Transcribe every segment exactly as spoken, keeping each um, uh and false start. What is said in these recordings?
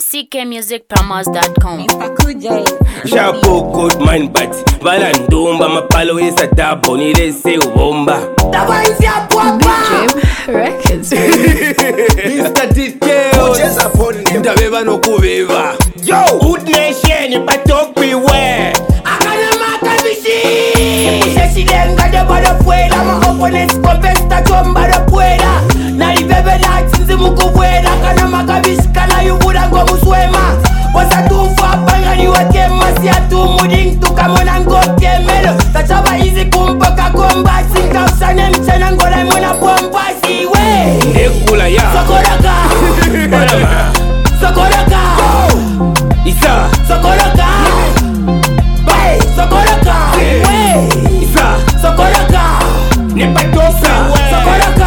C K music promos dot com. Shapo good mind but Valandumba mapalo is a dabo ni rese ubomba Taba isi apuapa Records. Mister Details Ndabeba no kubeba Yo Good nation patokwi we Akana makabishi Kusesi lenga de bada fuera Ma opponents compesta chomba de fuera Na libebe la chinzi muku fuera Akana makabishi kala yubura ngo muswema Wasa tufa panga ni wakema Siya tumuding tukamona ngo kemelo Tachaba izi kumpaka komba Sinka usane mchana ngola mwana pompa siwe Nekula ya Sokoraka Barama Sokoraka Isa Sokoraka Bay Sokoraka Wey Isa Sokoraka Nepatosa Sokoraka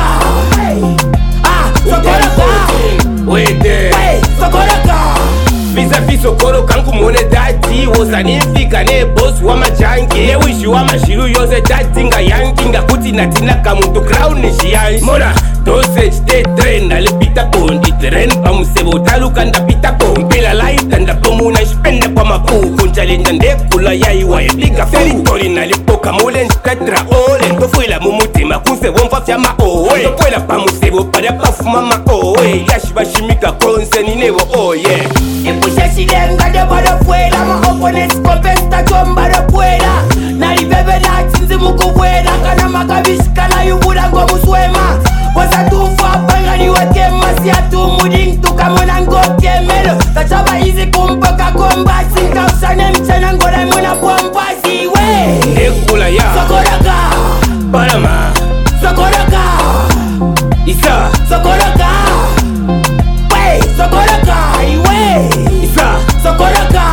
Ah Sokoraka Wede Wey Sokoraka Visa viso koro kanku mone dati Wosa nifika ne boss wa majanki Ne wishi wa mashiru yose dati nga yanki Nga kuti natina kamuntu crown ni shianshi Mona dosage de train Alipita kondi tren Pamusebo taluka ndapita kompila Laita ndapomuna shpende kwa mapuku Nchalinda ndekula ya iwa epiga Territory nalipoka mole nshkatra ole Ntofuila mumutima kunse womfa fya maowe Ntofuila pamusebo pada pafuma maowe Yashiba shimika konse ninewo oh yeah Ipushe lenga de bada fuera Ma opponents compesta chomba de fuera Na libebe la chinzi muku fuera Kana makabishi kala yubura ngo muswema Wasa tufa panga ni wakema Siya tumuding tukamona ngo kemelo Tachaba izi kumpaka komba Sinka usane mchana ngola mwana pompa siwe Nekula ya Sokoraka Barama Sokoraka Isa Sokoraka Wey Sokoraka Iwe Isa Sokoraka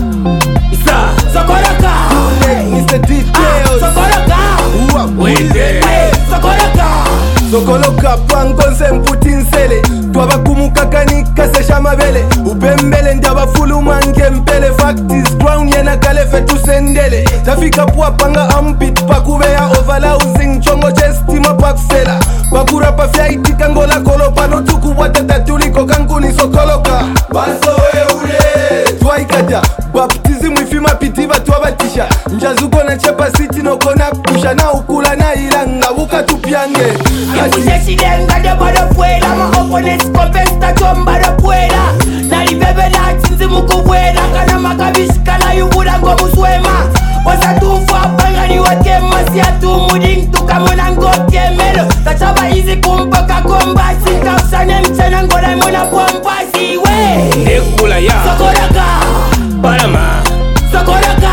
Isa Sokoraka Mister Details Sokoraka Wede Wey Sokoraka Sokoloka pangonse mputinsele Twabakumukakanika sesha mabele Upembele ndabafuluma ngempele Fact is ground yena kalefe tusendele Tafika puapanga ampit pakubeya Overlousing chongo chestima pakusela Pakurapa fyaitika ngola kolopa Notuku watata tuliko kankuni sokoloka Baso we ule Twaikaja baptism ifima pitiba twabatisha Njazuko na chepa city nokona kusha Na ukula na ilanga buka tupyange Ipushe lenga de bada fuera Ma opponents compesta chomba de fuera Na libebe la chinzi muku fuera Kana makabishi kala yubura ngo muswema Wasa tufa panga ni wakema Siya tumuding tukamona ngo kemelo Tachaba izi kumpaka komba Sinka usane mchana ngola mwana pompa siwe Nekula ya Sokoraka Barama Sokoraka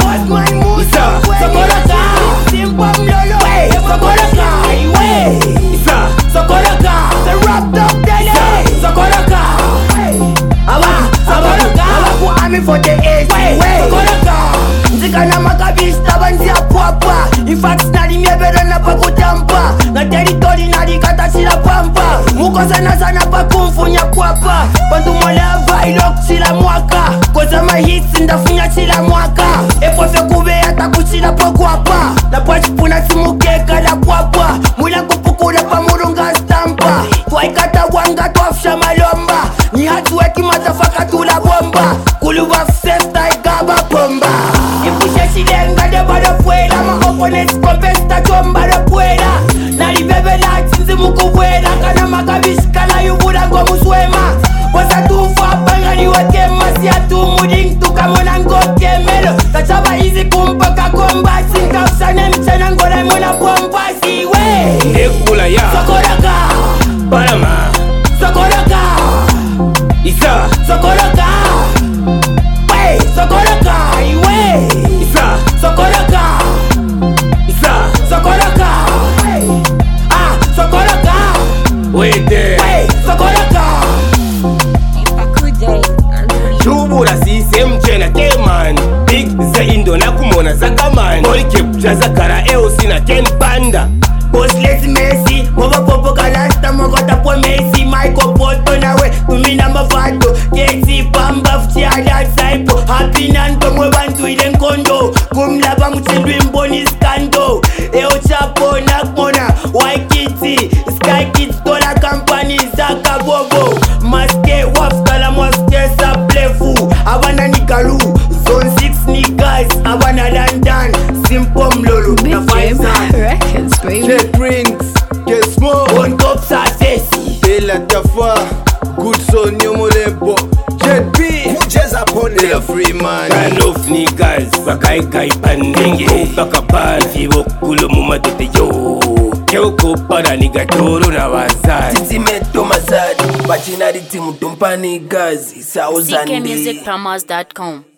Isa Sokoraka Simpa mlolo Wey Sokoraka Iwe Isa Sokoraka The rap dog dele Sokoraka Awa Sokoraka Awa ku ami for the age Wey Sokoraka Nzika na makabishi tabanzi apwapa Infact nali miebero na pakutampa Na territory nali katashila pampa Mukosa na sana pakumfunya kwapa Bantu moleva ilok chila mwaka Koza mahitsi ndafunya chila mwaka Epofe kube ata kuchila pokwapa Na pachipuna simukeka la kwapa Mwila kupukula pa murunga stampa Twaikata wanga twafsha malomba Ni hatu weki matafaka tula bomba Kuluwa festa igaba bomba Ipushe shilenga de bada fuera Ma opponents compesta chomba de fuera Na libebe la chinzi muku fuera Kana makabishi kala yubura ngo muswema Wasa tufa panga ni wakema Siya tumuding tukamona ngo kemelo Tachaba izi kumpaka komba Sinka usane mchana ngola mwana pompa siwe Nekula ya Sokoraka Barama Sokoraka Isa Sokoraka Wey Sokoraka Iwe Isa Sokoraka Isa Sokoraka Ah Sokoraka Wede Wey Sokoraka Shubura sise mchena keman Big za indo na kumona zakaman Molikip jazakara eo sina ken panda Boss let's Messi Mova popo kalasta Mogota po Messi Michael Poto nawe Tumina mavato Kezi pamba Ftiala saipo Happy nanto mwe bantu ile nkondo Kumlaba mchindwi mboni skando Eo chapo nakmona Waikiti Sky Kids Tola company Zaka bobo Maske wafkala mwaske Jet Rings, get small. On top success. Bella Tafa, good son Yomolepo. Jet B, Mujeza Pone, they are free man. Run off niggas, wakai kai pandenge. Baka party wokulu mumatete yo. Kyoko para niga toro na wazari. Titi meto mazari, bachina riti mutumpa niggas. Isa C K uzandi. music promos dot com.